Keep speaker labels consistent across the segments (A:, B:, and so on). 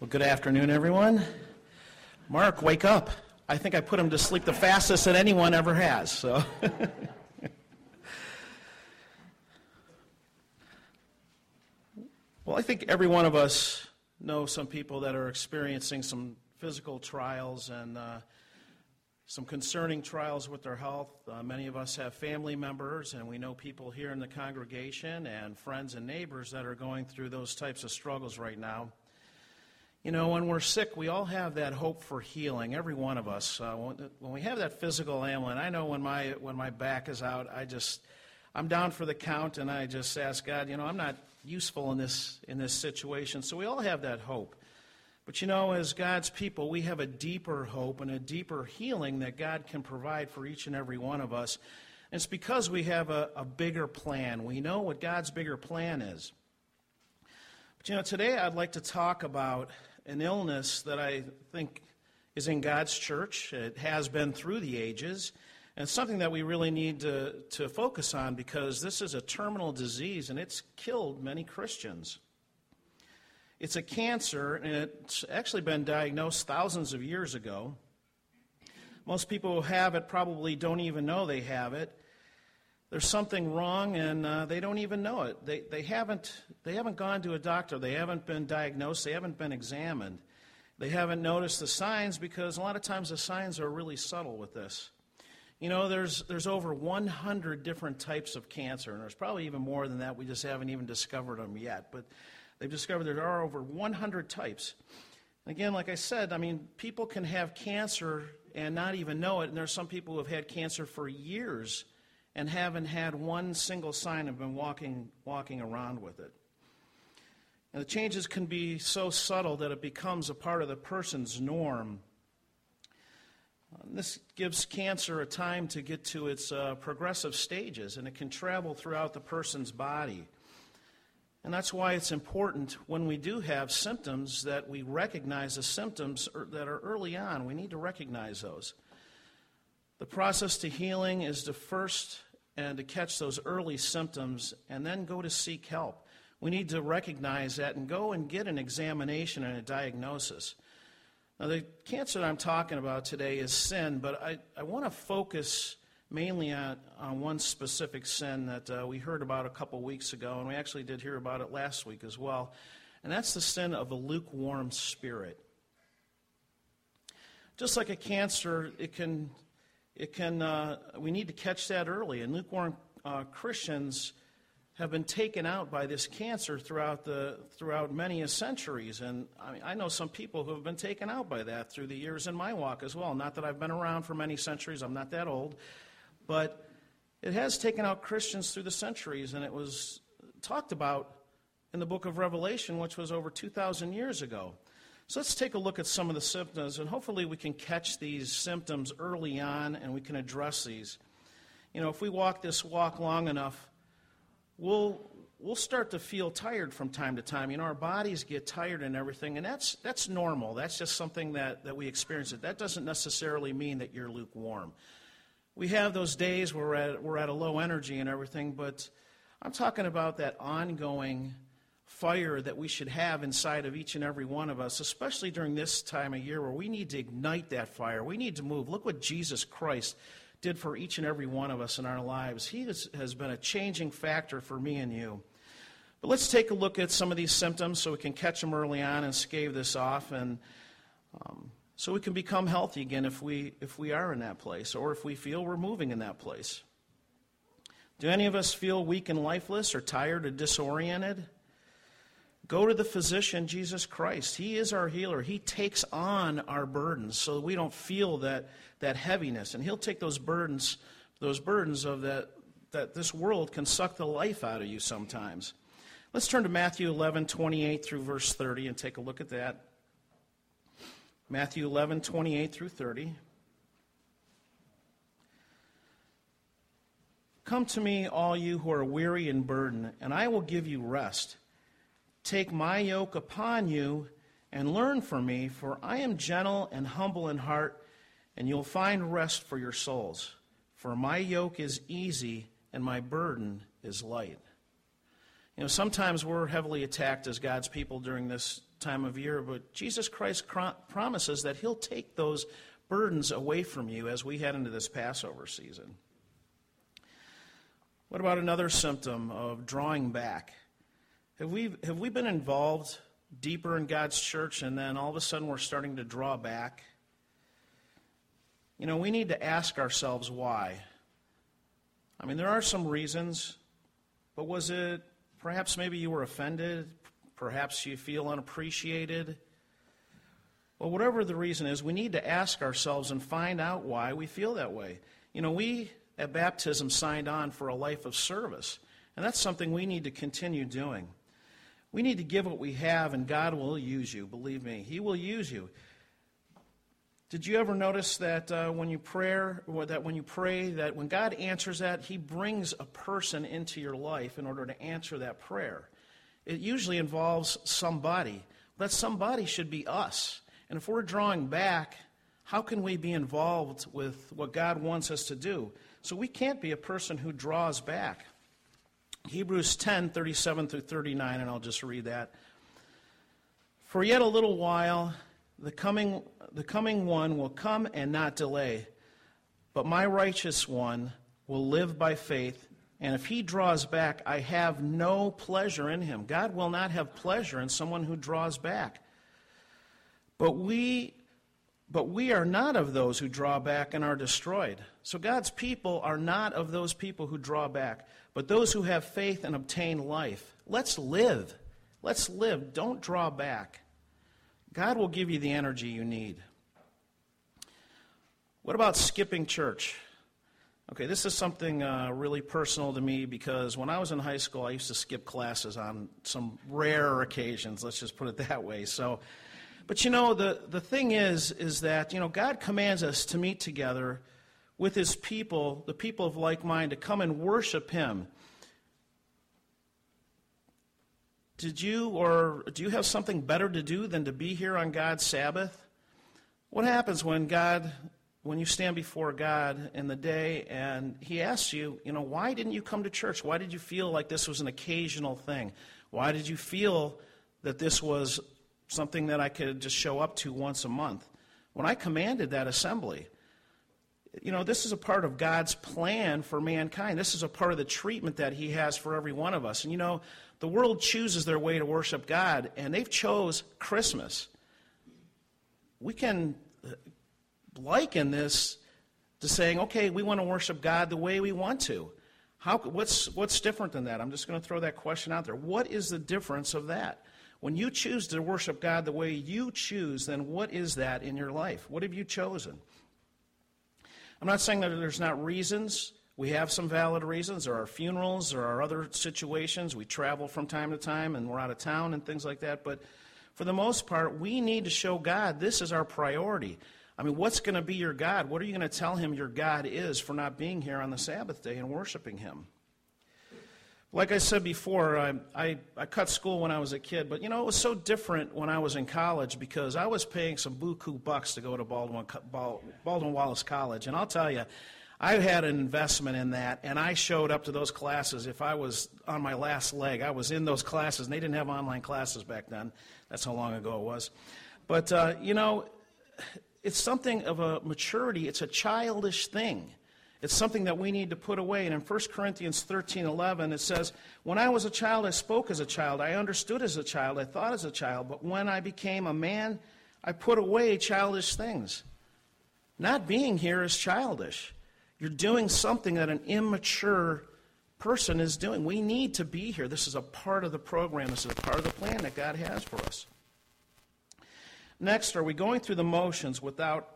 A: Well, good afternoon, everyone. Mark, wake up. I think I put him to sleep the fastest that anyone ever has. So, well, I think every one of us know some people that are experiencing some physical trials and some concerning trials with their health. Many of us have family members, and we know people here in the congregation and friends and neighbors that are going through those types of struggles right now. You know, when we're sick, we all have that hope for healing, every one of us. When we have that physical ailment, I know when my back is out, I'm down for the count, and I just ask God, I'm not useful in this situation. So we all have that hope. But as God's people, we have a deeper hope and a deeper healing that God can provide for each and every one of us. And it's because we have a bigger plan. We know what God's bigger plan is. But today I'd like to talk about an illness that I think is in God's church. It has been through the ages. And it's something that we really need to focus on because this is a terminal disease and it's killed many Christians. It's a cancer, and it's actually been diagnosed thousands of years ago. Most people who have it probably don't even know they have it. There's something wrong, and they don't even know it. They haven't gone to a doctor. They haven't been diagnosed. They haven't been examined. They haven't noticed the signs because a lot of times the signs are really subtle with this. There's over 100 different types of cancer, and there's probably even more than that. We just haven't even discovered them yet. But they've discovered there are over 100 types. And again, like I said, people can have cancer and not even know it, and there's some people who have had cancer for years and haven't had one single sign and been walking around with it. And the changes can be so subtle that it becomes a part of the person's norm. This gives cancer a time to get to its progressive stages, and it can travel throughout the person's body. And that's why it's important when we do have symptoms that we recognize the symptoms that are early on. We need to recognize those. The process to healing is to first and to catch those early symptoms and then go to seek help. We need to recognize that and go and get an examination and a diagnosis. Now, the cancer that I'm talking about today is sin, but I want to focus mainly on one specific sin that we heard about a couple weeks ago, and we actually did hear about it last week as well, and that's the sin of a lukewarm spirit. Just like a cancer, we need to catch that early, and lukewarm Christians have been taken out by this cancer throughout many centuries, and I know some people who have been taken out by that through the years in my walk as well. Not that I've been around for many centuries, I'm not that old, but it has taken out Christians through the centuries, and it was talked about in the book of Revelation, which was over 2,000 years ago. So let's take a look at some of the symptoms, and hopefully we can catch these symptoms early on, and we can address these. If we walk this walk long enough, we'll start to feel tired from time to time. Our bodies get tired and everything, and that's normal. That's just something that we experience. That doesn't necessarily mean that you're lukewarm. We have those days where we're at a low energy and everything, but I'm talking about that ongoing fire that we should have inside of each and every one of us, especially during this time of year where we need to ignite that fire. We need to move. Look what Jesus Christ did for each and every one of us in our lives. He has been a changing factor for me and you. But let's take a look at some of these symptoms so we can catch them early on and stave this off, and so we can become healthy again if we are in that place, or if we feel we're moving in that place. Do any of us feel weak and lifeless, or tired or disoriented? Go to the physician, Jesus Christ. He is our healer. He takes on our burdens so that we don't feel that heaviness. And he'll take those burdens of that this world can suck the life out of you sometimes. Let's turn to Matthew 11:28 through verse 30 and take a look at that. Matthew 11:28 through 30. Come to me, all you who are weary and burdened, and I will give you rest. Take my yoke upon you and learn from me, for I am gentle and humble in heart, and you'll find rest for your souls. For my yoke is easy and my burden is light. Sometimes we're heavily attacked as God's people during this time of year, but Jesus Christ promises that he'll take those burdens away from you as we head into this Passover season. What about another symptom of drawing back? Have we been involved deeper in God's church, and then all of a sudden we're starting to draw back? We need to ask ourselves why. I mean, there are some reasons, but was it perhaps maybe you were offended? Perhaps you feel unappreciated? Well, whatever the reason is, we need to ask ourselves and find out why we feel that way. We at baptism signed on for a life of service, and that's something we need to continue doing. We need to give what we have, and God will use you. Believe me, he will use you. Did you ever notice that when you pray, that when God answers that, he brings a person into your life in order to answer that prayer? It usually involves somebody. That somebody should be us. And if we're drawing back, how can we be involved with what God wants us to do? So we can't be a person who draws back. Hebrews 10:37 through 39, and I'll just read that. For yet a little while, the coming one will come and not delay. But my righteous one will live by faith, and if he draws back, I have no pleasure in him. God will not have pleasure in someone who draws back. But we are not of those who draw back and are destroyed. So God's people are not of those people who draw back, but those who have faith and obtain life. Let's live. Let's live. Don't draw back. God will give you the energy you need. What about skipping church? Okay, this is something really personal to me because when I was in high school, I used to skip classes on some rare occasions. Let's just put it that way. But the thing is that, God commands us to meet together with his people, the people of like mind, to come and worship him. Do you have something better to do than to be here on God's Sabbath? What happens when you stand before God in the day and he asks you, why didn't you come to church? Why did you feel like this was an occasional thing? Why did you feel that this was something that I could just show up to once a month? When I commanded that assembly, this is a part of God's plan for mankind. This is a part of the treatment that he has for every one of us. And the world chooses their way to worship God, and they've chose Christmas. We can liken this to saying, okay, we want to worship God the way we want to. What's different than that? I'm just going to throw that question out there. What is the difference of that? When you choose to worship God the way you choose, then what is that in your life? What have you chosen? I'm not saying that there's not reasons. We have some valid reasons. There are funerals. There are other situations. We travel from time to time, and we're out of town and things like that. But for the most part, we need to show God this is our priority. I mean, what's going to be your God? What are you going to tell him your God is for not being here on the Sabbath day and worshiping him? Like I said before, I cut school when I was a kid, but it was so different when I was in college because I was paying some buku bucks to go to Baldwin Wallace College, and I'll tell you, I had an investment in that, and I showed up to those classes. If I was on my last leg, I was in those classes, and they didn't have online classes back then. That's how long ago it was. But, it's something of a maturity. It's a childish thing. It's something that we need to put away. And in 1 Corinthians 13:11, it says, when I was a child, I spoke as a child. I understood as a child. I thought as a child. But when I became a man, I put away childish things. Not being here is childish. You're doing something that an immature person is doing. We need to be here. This is a part of the program. This is a part of the plan that God has for us. Next, are we going through the motions without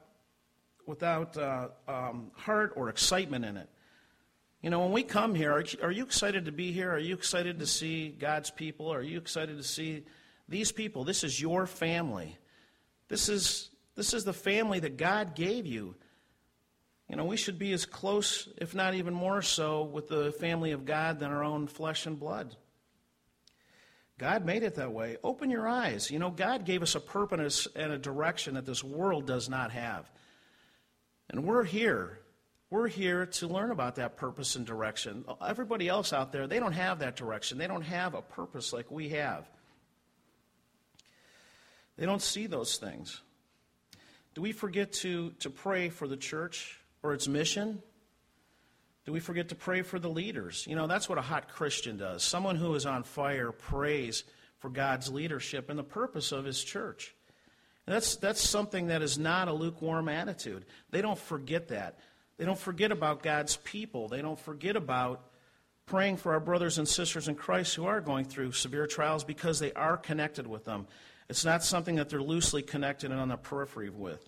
A: heart or excitement in it? When we come here, are you excited to be here? Are you excited to see God's people? Are you excited to see these people? This is your family. This is the family that God gave you. We should be as close, if not even more so, with the family of God than our own flesh and blood. God made it that way. Open your eyes. God gave us a purpose and a direction that this world does not have. And we're here. We're here to learn about that purpose and direction. Everybody else out there, they don't have that direction. They don't have a purpose like we have. They don't see those things. Do we forget to pray for the church or its mission? Do we forget to pray for the leaders? You know, that's what a hot Christian does. Someone who is on fire prays for God's leadership and the purpose of his church. And that's something that is not a lukewarm attitude. They don't forget that. They don't forget about God's people. They don't forget about praying for our brothers and sisters in Christ who are going through severe trials because they are connected with them. It's not something that they're loosely connected and on the periphery with.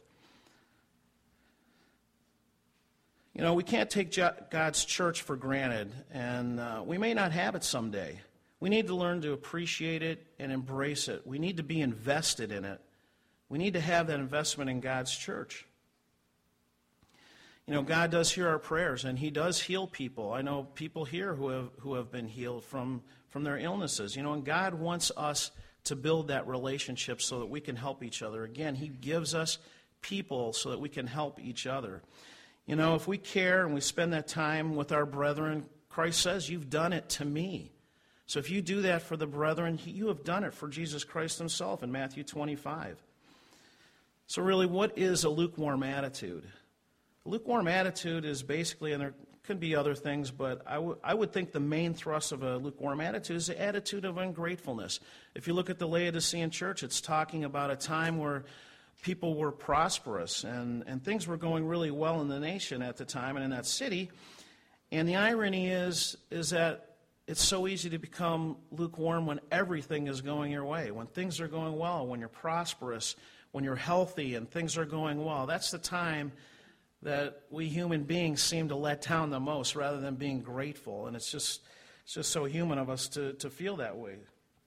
A: You know, we can't take God's church for granted, and we may not have it someday. We need to learn to appreciate it and embrace it. We need to be invested in it. We need to have that investment in God's church. You know, God does hear our prayers, and he does heal people. I know people here who have been healed from their illnesses. You know, and God wants us to build that relationship so that we can help each other. Again, he gives us people so that we can help each other. You know, if we care and we spend that time with our brethren, Christ says, you've done it to me. So if you do that for the brethren, you have done it for Jesus Christ himself in Matthew 25. So really, what is a lukewarm attitude? A lukewarm attitude is basically, and there could be other things, but I would think the main thrust of a lukewarm attitude is the attitude of ungratefulness. If you look at the Laodicean church, it's talking about a time where people were prosperous and things were going really well in the nation at the time and in that city. And the irony is that it's so easy to become lukewarm when everything is going your way, when things are going well, when you're prosperous, when you're healthy and things are going well. That's the time that we human beings seem to let down the most rather than being grateful. And it's just so human of us to feel that way.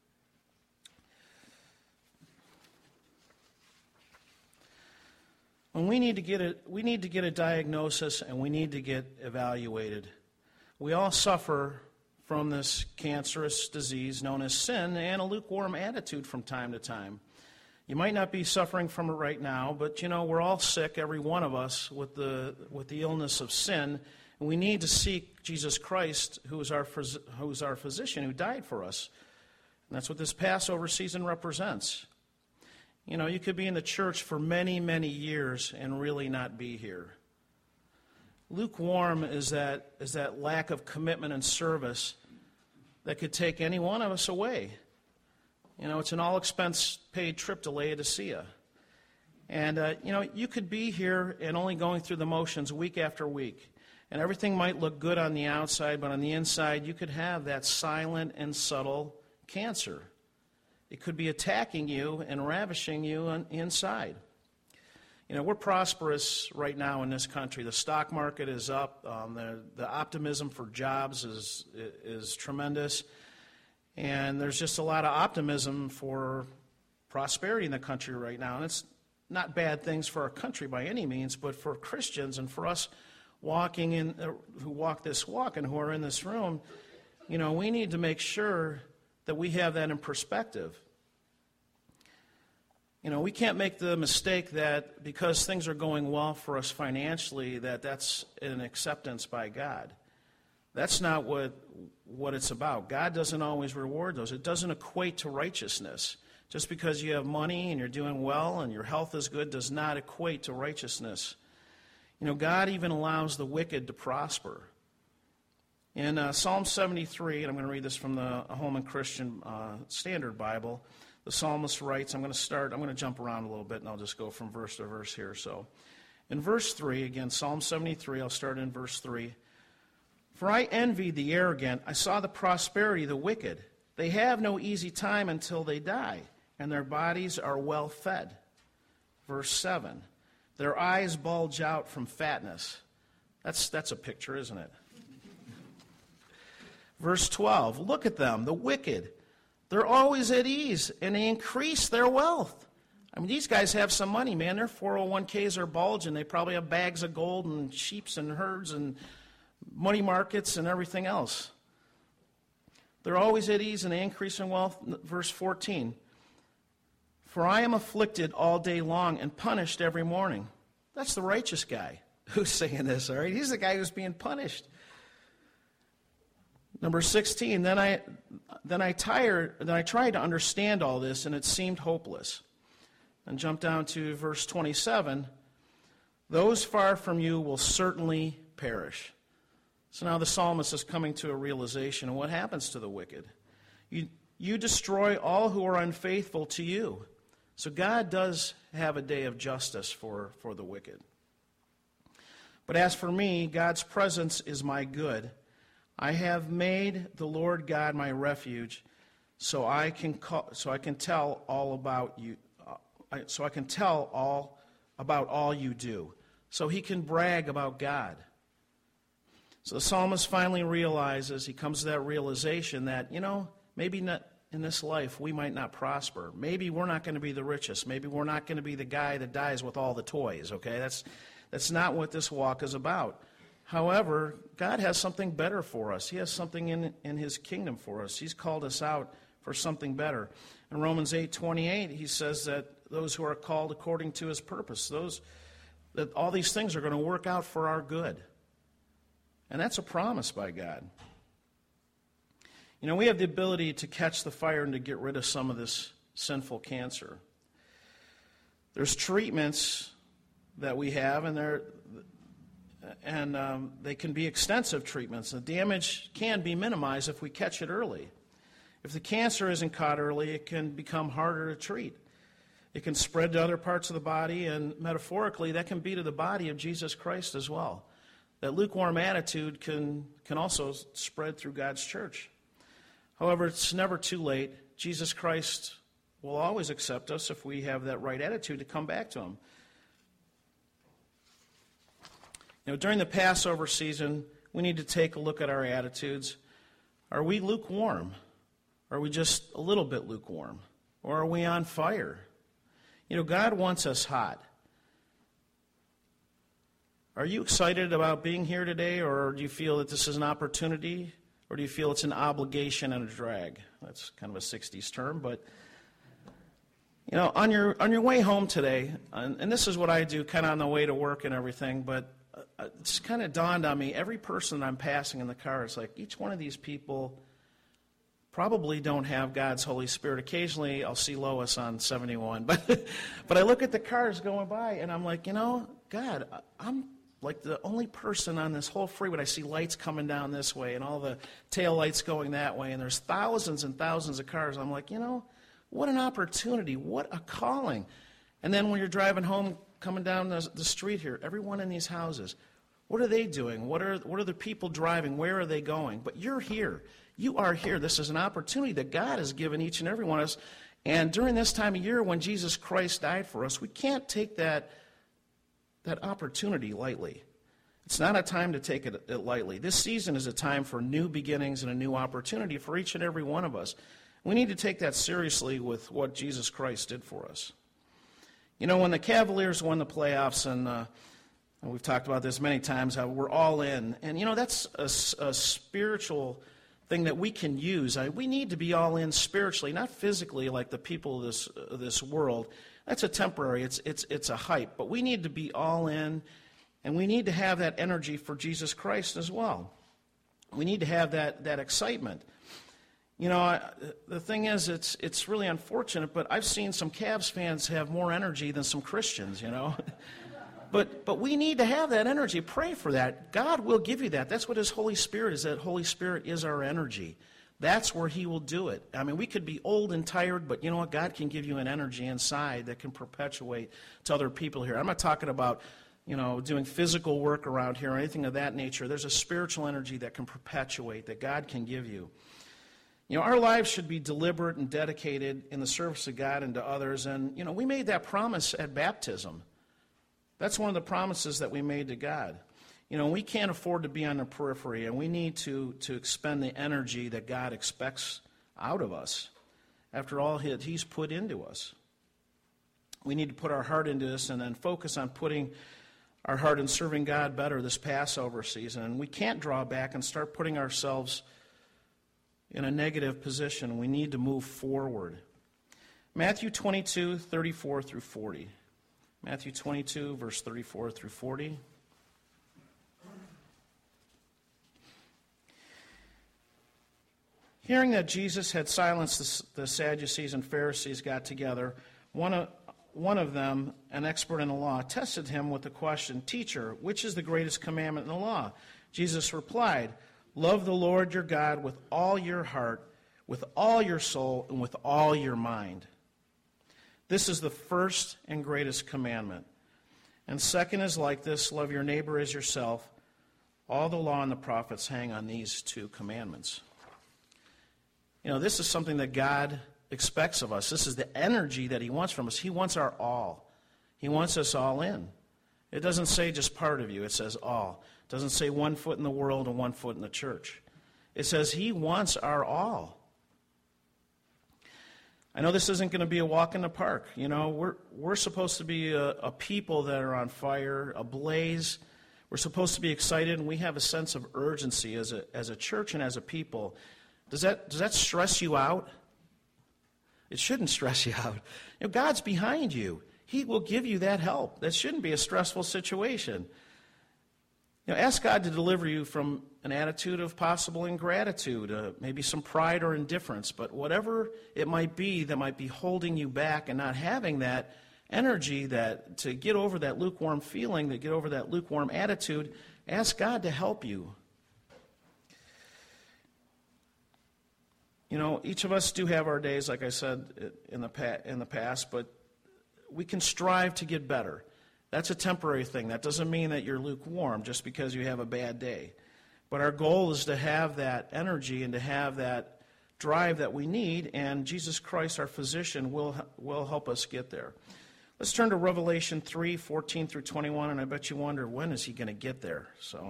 A: And we need to get a diagnosis, and we need to get evaluated. We all suffer from this cancerous disease known as sin and a lukewarm attitude from time to time. You might not be suffering from it right now, but you know, we're all sick, every one of us, with the illness of sin, and we need to seek Jesus Christ, who is our physician, who died for us. And that's what this Passover season represents. You know, you could be in the church for many, many years and really not be here. Lukewarm is that lack of commitment and service that could take any one of us away. You know, it's an all-expense-paid trip to Laodicea. And, you know, you could be here and only going through the motions week after week. And everything might look good on the outside, but on the inside you could have that silent and subtle cancer. It could be attacking you and ravishing you inside. You know, we're prosperous right now in this country. The stock market is up. The optimism for jobs is tremendous. And there's just a lot of optimism for prosperity in the country right now. And it's not bad things for our country by any means, but for Christians and for us walking in, who walk this walk and who are in this room, you know, we need to make sure that we have that in perspective. You know, we can't make the mistake that because things are going well for us financially, that's an acceptance by God. That's not what it's about. God doesn't always reward those. It doesn't equate to righteousness. Just because you have money and you're doing well and your health is good does not equate to righteousness. You know, God even allows the wicked to prosper. In Psalm 73, and I'm going to read this from the Holman Christian Standard Bible, the psalmist writes, I'm going to jump around a little bit and I'll just go from verse to verse here. So in verse 3, again, Psalm 73, I'll start in verse 3. For I envied the arrogant. I saw the prosperity of the wicked. They have no easy time until they die, and their bodies are well fed. Verse 7. Their eyes bulge out from fatness. That's a picture, isn't it? Verse 12. Look at them, the wicked. They're always at ease, and they increase their wealth. I mean, these guys have some money, man. Their 401ks are bulging. They probably have bags of gold and sheep and herds and money markets and everything else. They're always at ease and they increase in wealth. Verse 14. For I am afflicted all day long and punished every morning. That's the righteous guy who's saying this, all right? He's the guy who's being punished. Number 16, then I tried to understand all this, and it seemed hopeless. and jump down to verse 27, those far from you will certainly perish. So now the psalmist is coming to a realization of what happens to the wicked. You destroy all who are unfaithful to you. So God does have a day of justice for the wicked. But as for me, God's presence is my good. I have made the Lord God my refuge, so I can tell all about you. So I can tell all about all you do. So he can brag about God. So the psalmist finally realizes, he comes to that realization that, maybe not in this life we might not prosper. Maybe we're not going to be the richest. Maybe we're not going to be the guy that dies with all the toys, okay? That's not what this walk is about. However, God has something better for us. He has something in his kingdom for us. He's called us out for something better. In Romans 8:28, he says that those who are called according to his purpose, that all these things are going to work out for our good. And that's a promise by God. We have the ability to catch the fire and to get rid of some of this sinful cancer. There's treatments that we have, and they can be extensive treatments. The damage can be minimized if we catch it early. If the cancer isn't caught early, it can become harder to treat. It can spread to other parts of the body, and metaphorically, that can be to the body of Jesus Christ as well. That lukewarm attitude can also spread through God's church. However, it's never too late. Jesus Christ will always accept us if we have that right attitude to come back to him. During the Passover season, we need to take a look at our attitudes. Are we lukewarm? Are we just a little bit lukewarm? Or are we on fire? God wants us hot. Are you excited about being here today, or do you feel that this is an opportunity, or do you feel it's an obligation and a drag? That's kind of a 60s term, but on your way home today, and this is what I do kind of on the way to work and everything, but it's kind of dawned on me, every person I'm passing in the car, it's like each one of these people probably don't have God's Holy Spirit. Occasionally I'll see Lois on 71, but I look at the cars going by and I'm like, God, I'm like the only person on this whole freeway. I see lights coming down this way and all the tail lights going that way, and there's thousands and thousands of cars. I'm like, what an opportunity, what a calling. And then when you're driving home, coming down the street here, everyone in these houses, what are they doing? What are the people driving? Where are they going? But you're here. You are here. This is an opportunity that God has given each and every one of us. And during this time of year when Jesus Christ died for us, we can't take that opportunity lightly. It's not a time to take it lightly. This season is a time for new beginnings and a new opportunity for each and every one of us. We need to take that seriously with what Jesus Christ did for us. When the Cavaliers won the playoffs, and we've talked about this many times, how we're all in. And, that's a spiritual thing that we can use. We need to be all in spiritually, not physically like the people of this world. That's a temporary, it's a hype. But we need to be all in, and we need to have that energy for Jesus Christ as well. We need to have that excitement. The thing is, it's really unfortunate, but I've seen some Cavs fans have more energy than some Christians, But we need to have that energy. Pray for that. God will give you that. That's what his Holy Spirit is. That Holy Spirit is our energy. That's where he will do it. We could be old and tired, but you know what? God can give you an energy inside that can perpetuate to other people here. I'm not talking about, doing physical work around here or anything of that nature. There's a spiritual energy that can perpetuate, that God can give you. Our lives should be deliberate and dedicated in the service of God and to others. And, we made that promise at baptism. That's one of the promises that we made to God. We can't afford to be on the periphery, and we need to expend the energy that God expects out of us. After all, he's put into us. We need to put our heart into this and then focus on putting our heart in serving God better this Passover season. And we can't draw back and start putting ourselves in a negative position. We need to move forward. Matthew 22, 34 through 40. Matthew 22, verse 34 through 40. Hearing that Jesus had silenced the Sadducees and Pharisees got together, one one of them, an expert in the law, tested him with the question, "Teacher, which is the greatest commandment in the law?" Jesus replied, "Love the Lord your God with all your heart, with all your soul, and with all your mind. This is the first and greatest commandment. And second is like this, love your neighbor as yourself. All the law and the prophets hang on these two commandments." You know, this is something that God expects of us. This is the energy that he wants from us. He wants our all. He wants us all in. It doesn't say just part of you. It says all. It doesn't say 1 foot in the world and 1 foot in the church. It says he wants our all. I know this isn't going to be a walk in the park. You know, we're supposed to be a people that are on fire, ablaze. We're supposed to be excited, and we have a sense of urgency as a church and as a people. Does that stress you out? It shouldn't stress you out. You know, God's behind you. He will give you that help. That shouldn't be a stressful situation. You know, ask God to deliver you from an attitude of possible ingratitude, maybe some pride or indifference, but whatever it might be that might be holding you back and not having that energy that to get over that lukewarm feeling, to get over that lukewarm attitude, ask God to help you. You know, each of us do have our days, like I said, in the past, but we can strive to get better. That's a temporary thing. That doesn't mean that you're lukewarm just because you have a bad day. But our goal is to have that energy and to have that drive that we need, and Jesus Christ, our physician, will help us get there. Let's turn to Revelation 3:14 through 21, and I bet you wonder, when is he going to get there? So,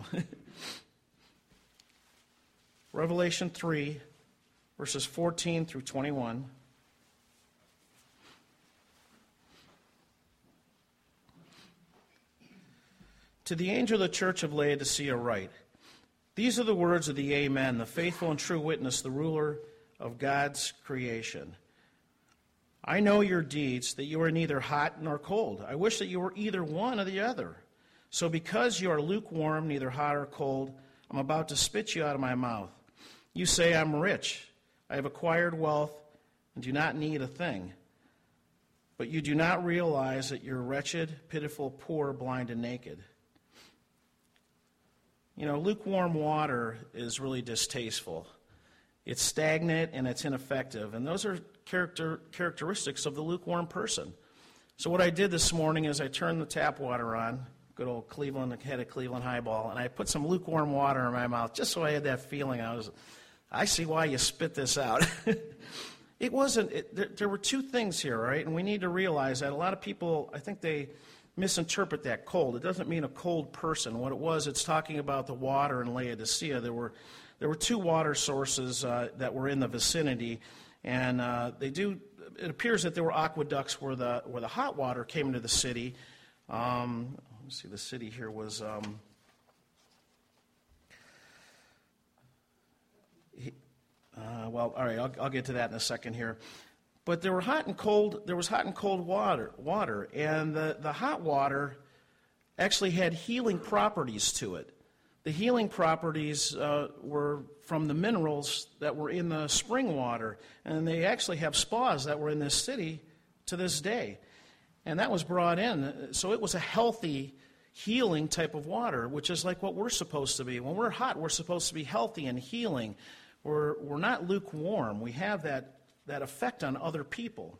A: Revelation 3, verses 14 through 21. To the angel of the church of Laodicea write, "These are the words of the Amen, the faithful and true witness, the ruler of God's creation. I know your deeds, that you are neither hot nor cold. I wish that you were either one or the other. So because you are lukewarm, neither hot or cold, I'm about to spit you out of my mouth. You say, I'm rich, I have acquired wealth, and do not need a thing. But you do not realize that you're wretched, pitiful, poor, blind, and naked." You know, lukewarm water is really distasteful. It's stagnant and it's ineffective. And those are characteristics of the lukewarm person. So what I did this morning is I turned the tap water on, good old Cleveland, had a Cleveland highball, and I put some lukewarm water in my mouth just so I had that feeling. I see why you spit this out. It wasn't, there were two things here, right? And we need to realize that a lot of people, I think they misinterpret that cold. It doesn't mean a cold person. What it was, it's talking about the water in Laodicea. There were two water sources that were in the vicinity, and it appears that there were aqueducts where the hot water came into the city. Let's see, the city here was well, all right, I'll get to that in a second here. But there was hot and cold water, and the hot water actually had healing properties to it. The healing properties were from the minerals that were in the spring water, and they actually have spas that were in this city to this day. And that was brought in, so it was a healthy, healing type of water, which is like what we're supposed to be. When we're hot, we're supposed to be healthy and healing. We're not lukewarm. We have that effect on other people.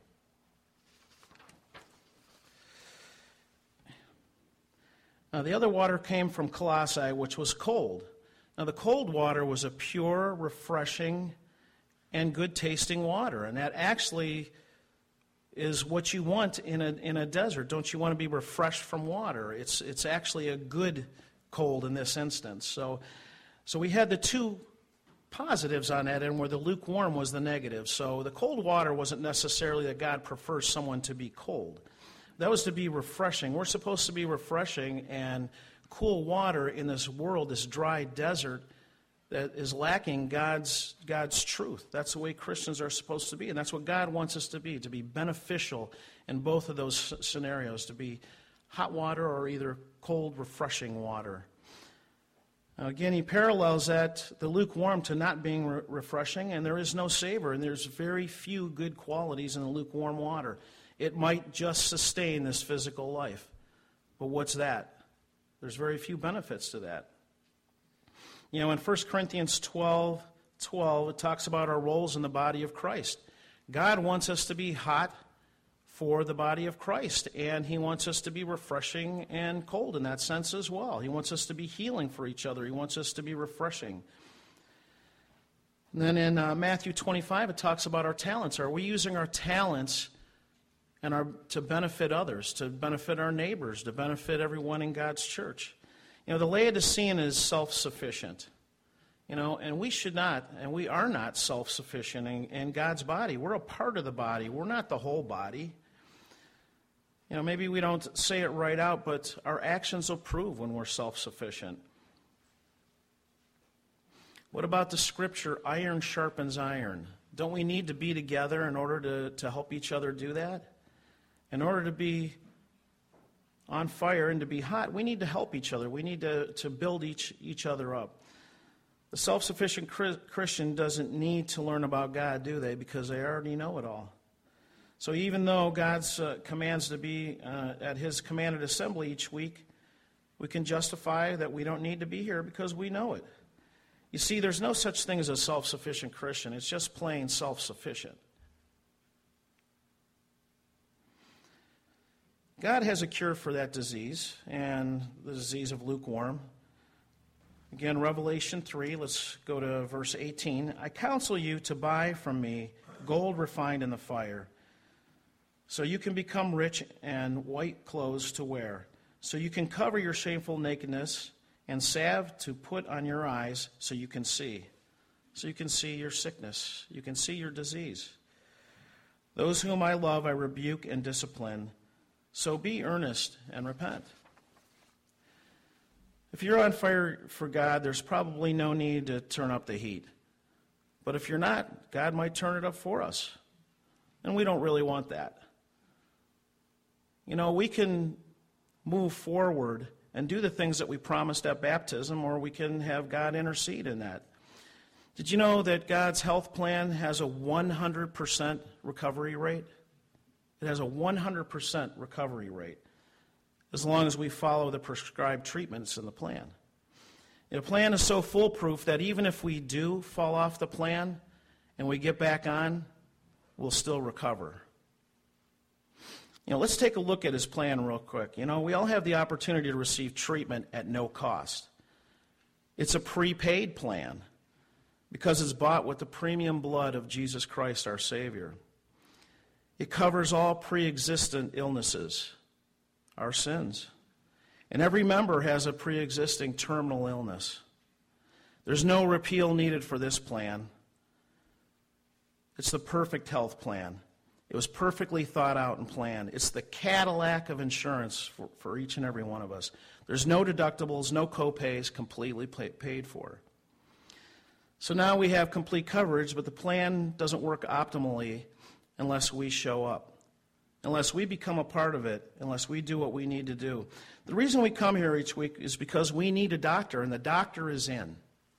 A: Now, the other water came from Colossae, which was cold. Now, the cold water was a pure, refreshing, and good-tasting water, and that actually is what you want in a desert. Don't you want to be refreshed from water? It's actually a good cold in this instance. So we had the two positives on that end where the lukewarm was the negative. So the cold water wasn't necessarily that God prefers someone to be cold. That was to be refreshing. We're supposed to be refreshing and cool water in this world, this dry desert that is lacking God's truth. That's the way Christians are supposed to be, and that's what God wants us to be beneficial in both of those scenarios, to be hot water or either cold, refreshing water. Now, again, he parallels that, the lukewarm, to not being refreshing, and there is no savor, and there's very few good qualities in the lukewarm water. It might just sustain this physical life. But what's that? There's very few benefits to that. You know, in 1 Corinthians 12:12, it talks about our roles in the body of Christ. God wants us to be hot for the body of Christ, and He wants us to be refreshing and cold in that sense as well. He wants us to be healing for each other. He wants us to be refreshing. And then in Matthew 25, it talks about our talents. Are we using our talents to benefit others, to benefit our neighbors, to benefit everyone in God's church? You know, the Laodicean is self-sufficient. You know, and we should not, and we are not self-sufficient in God's body. We're a part of the body. We're not the whole body. You know, maybe we don't say it right out, but our actions will prove when we're self-sufficient. What about the scripture, iron sharpens iron? Don't we need to be together in order to help each other do that? In order to be on fire and to be hot, we need to help each other. We need to build each other up. The self-sufficient Christian doesn't need to learn about God, do they? Because they already know it all. So even though God's commands to be at His commanded assembly each week, we can justify that we don't need to be here because we know it. You see, there's no such thing as a self-sufficient Christian. It's just plain self-sufficient. God has a cure for that disease, and the disease of lukewarm. Again, Revelation 3, let's go to verse 18. I counsel you to buy from me gold refined in the fire, so you can become rich, and white clothes to wear, so you can cover your shameful nakedness, and salve to put on your eyes so you can see. So you can see your sickness. You can see your disease. Those whom I love I rebuke and discipline. So be earnest and repent. If you're on fire for God, there's probably no need to turn up the heat. But if you're not, God might turn it up for us. And we don't really want that. You know, we can move forward and do the things that we promised at baptism, or we can have God intercede in that. Did you know that God's health plan has a 100% recovery rate? It has a 100% recovery rate, as long as we follow the prescribed treatments in the plan. The plan is so foolproof that even if we do fall off the plan and we get back on, we'll still recover. You know, let's take a look at His plan real quick. You know, we all have the opportunity to receive treatment at no cost. It's a prepaid plan because it's bought with the premium blood of Jesus Christ, our Savior. It covers all pre-existent illnesses, our sins. And every member has a pre-existing terminal illness. There's no repeal needed for this plan. It's the perfect health plan. It was perfectly thought out and planned. It's the Cadillac of insurance for each and every one of us. There's no deductibles, no co-pays, completely paid for. So now we have complete coverage, but the plan doesn't work optimally unless we show up, unless we become a part of it, unless we do what we need to do. The reason we come here each week is because we need a doctor, and the doctor is in.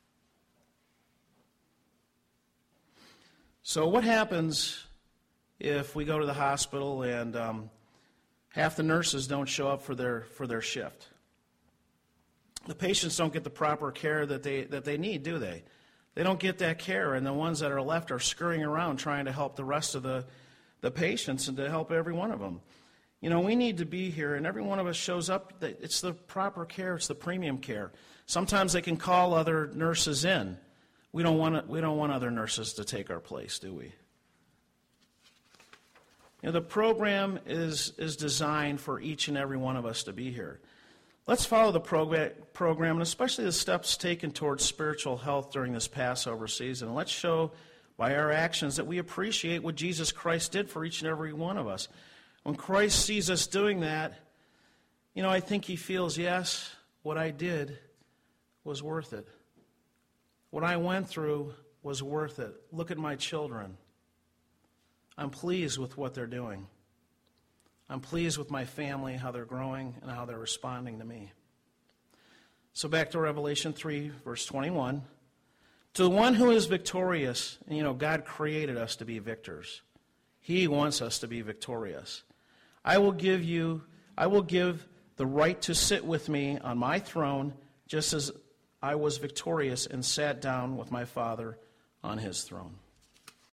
A: So what happens if we go to the hospital and half the nurses don't show up for their shift? The patients don't get the proper care that they need, do they? They don't get that care, and the ones that are left are scurrying around trying to help the rest of the patients and to help every one of them. You know, we need to be here, and every one of us shows up. It's the proper care. It's the premium care. Sometimes they can call other nurses in. We don't want other nurses to take our place, do we? You know, the program is designed for each and every one of us to be here. Let's follow the program, and especially the steps taken towards spiritual health during this Passover season. Let's show by our actions that we appreciate what Jesus Christ did for each and every one of us. When Christ sees us doing that, you know, I think He feels, yes, what I did was worth it. What I went through was worth it. Look at my children. I'm pleased with what they're doing. I'm pleased with my family, how they're growing, and how they're responding to me. So back to Revelation 3, verse 21. To the one who is victorious, and you know, God created us to be victors. He wants us to be victorious. I will give the right to sit with me on my throne, just as I was victorious and sat down with my Father on his throne."